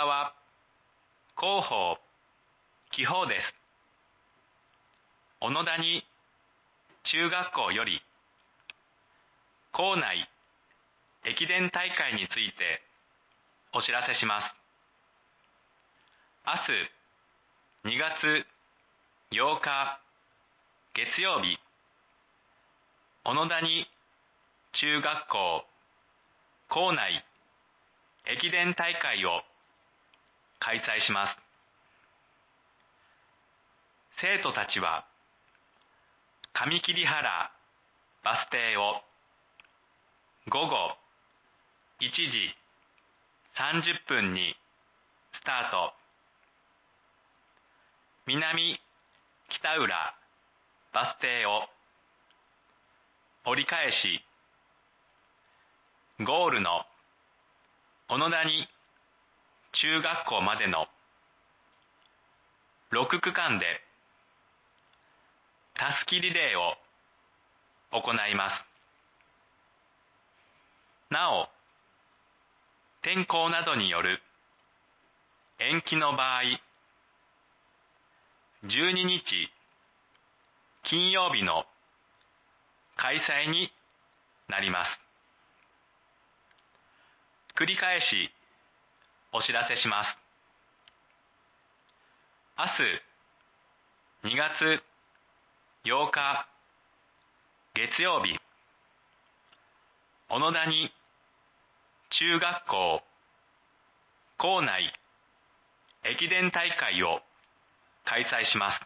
らは広報、紀宝です。小野谷中学校より校内駅伝大会についてお知らせします。明日2月8日月曜日、小野谷中学校校内駅伝大会を開催します。生徒たちは上桐原バス停を午後1時30分にスタート。南北浦バス停を折り返し、ゴールの小野谷中学校までの6区間でたすきリレーを行います。なお、天候などによる延期の場合、12日金曜日の開催になります。繰り返しお知らせします。明日2月8日月曜日、小野谷中学校校内駅伝大会を開催します。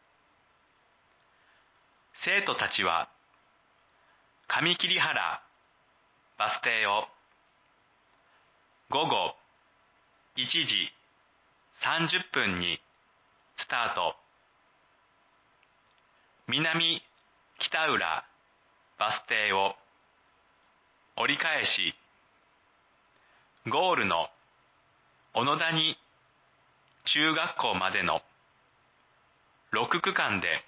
生徒たちは上桐原バス停を午後1時30分にスタート。南北浦バス停を折り返し、ゴールの小野谷中学校までの6区間で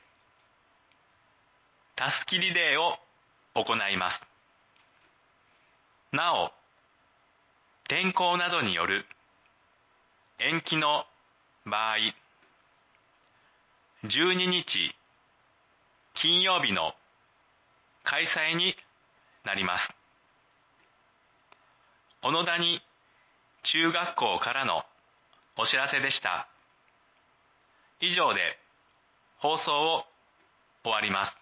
たすきリレーを行います。なお、天候などによる延期の場合、12日金曜日の開催になります。小野谷中学校からのお知らせでした。以上で放送を終わります。